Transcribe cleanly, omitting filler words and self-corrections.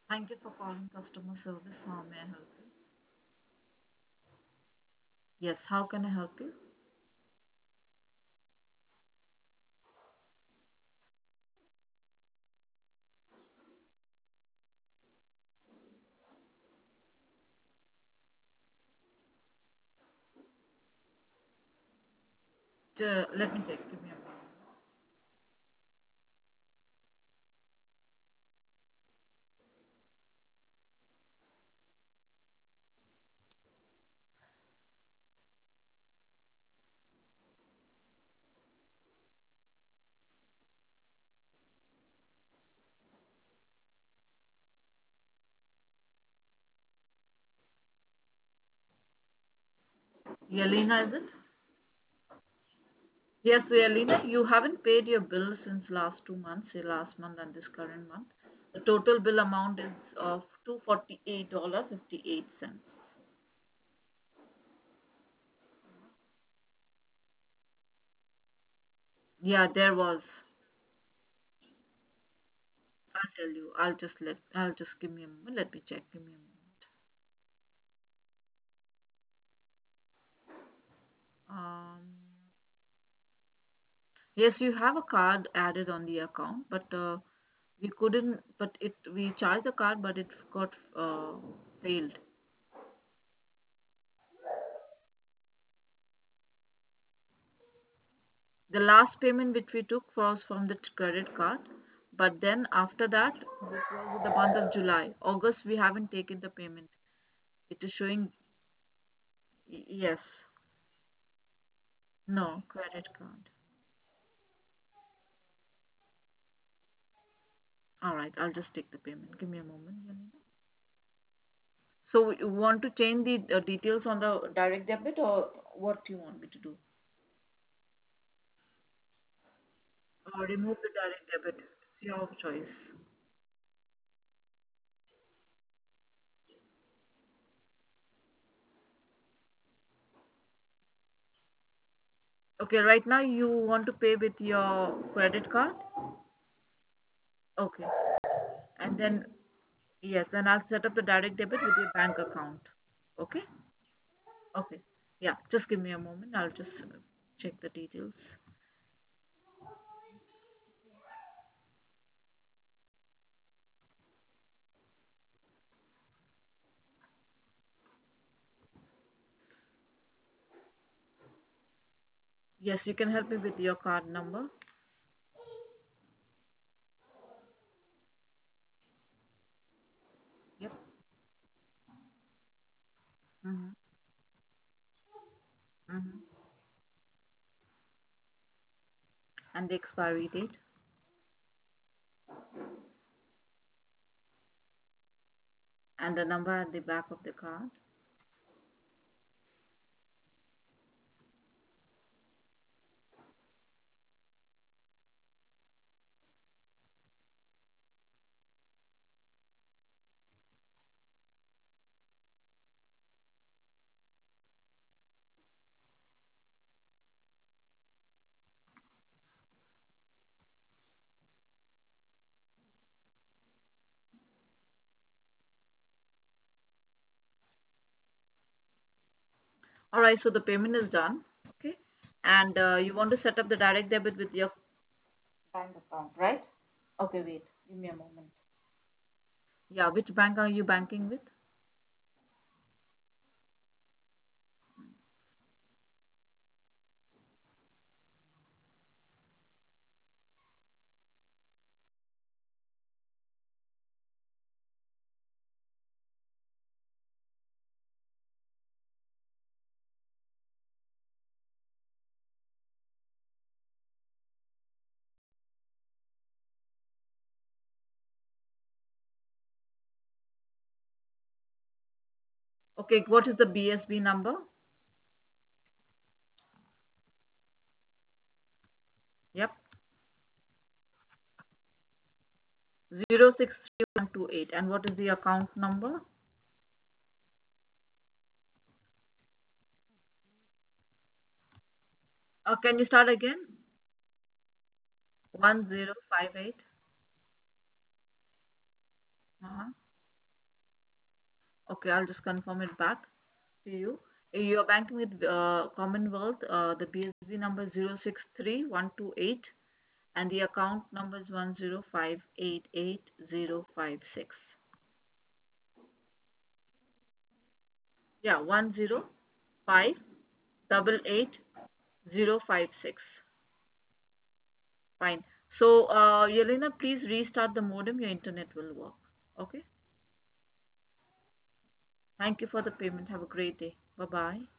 Thank you for calling customer service. How may I help you? Yes, how can I help you? Let me check. Give me a moment. Yelena, is it? Yes, Yelena, you haven't paid your bill since last 2 months, say last month and this current month. The total bill amount is of $248.58. Yeah, there was. I'll tell you. I'll just give me a moment. Let me check. Give me a moment. Um, yes, you have a card added on the account, but we couldn't. But it we charged the card, but it got failed. The last payment which we took was from the credit card, but then after that, this was in the month of July. August, we haven't taken the payment. It is showing yes, no credit card. All right, I'll just take the payment. Give me a moment, Janina. So you want to change the details on the direct debit, or what do you want me to do? Or remove the direct debit? It's your choice. Okay, right now you want to pay with your credit card? Okay. And then, yes, then I'll set up the direct debit with your bank account. Okay? Okay. Yeah, just give me a moment. I'll just check the details. Yes, you can help me with your card number. Yep. Mm-hmm. Mm-hmm. And the expiry date and the number at the back of the card. All right, so the payment is done. Okay. And you want to set up the direct debit with your bank account, right? Okay, wait. Give me a moment. Yeah, which bank are you banking with? Okay, what is the BSB number? Yep. 063128. And what is the account number? Can you start again? 1058. Uh-huh. Okay, I'll just confirm it back to you. You're banking with Commonwealth. The BSB number is 063128 and the account number is 105888056. Yeah, 105888056. Fine. So, Yelena, please restart the modem. Your internet will work. Okay. Thank you for the payment. Have a great day. Bye bye.